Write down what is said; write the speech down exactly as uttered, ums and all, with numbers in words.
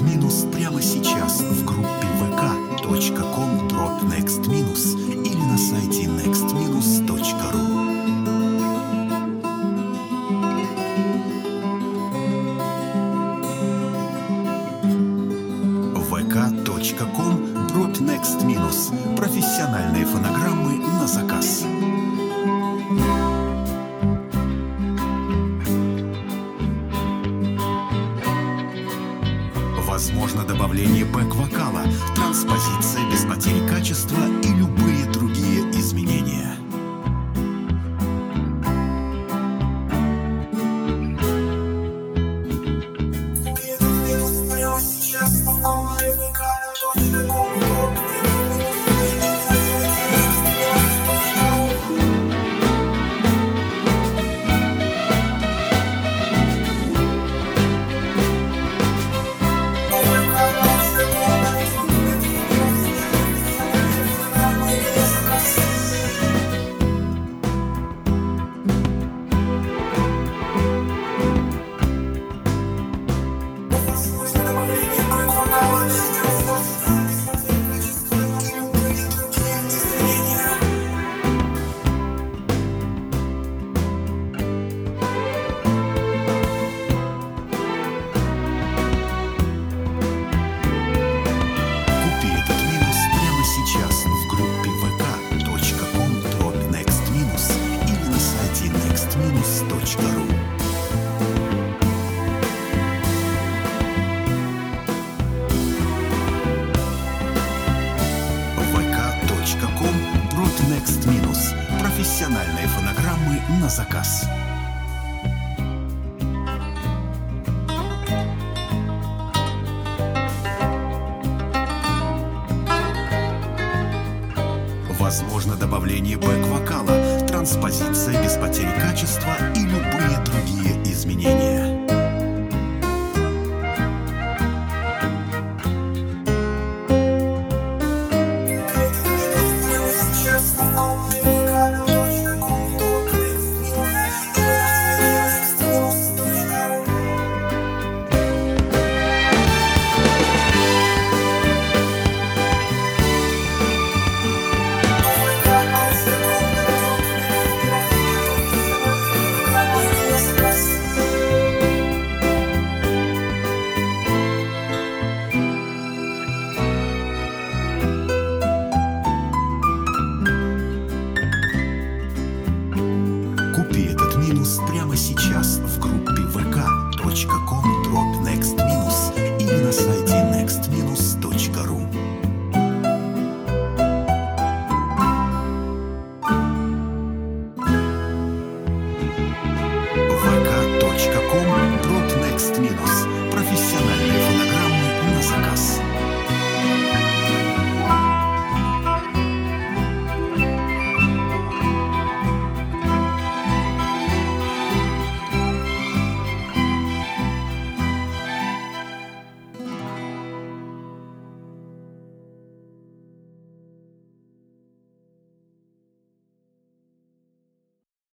Next прямо сейчас в группе вэ ка точка ком дробь некст или на сайте некст точка ру. вэ ка точка ком дробь некст профессиональные фонограммы на заказ. Возможно добавление бэк-вокала, транспозиция без потери качества и любые другие изменения. Next профессиональные фонограммы на заказ. Возможно добавление бэк-вокала, транспозиция без потери качества и любые другие изменения.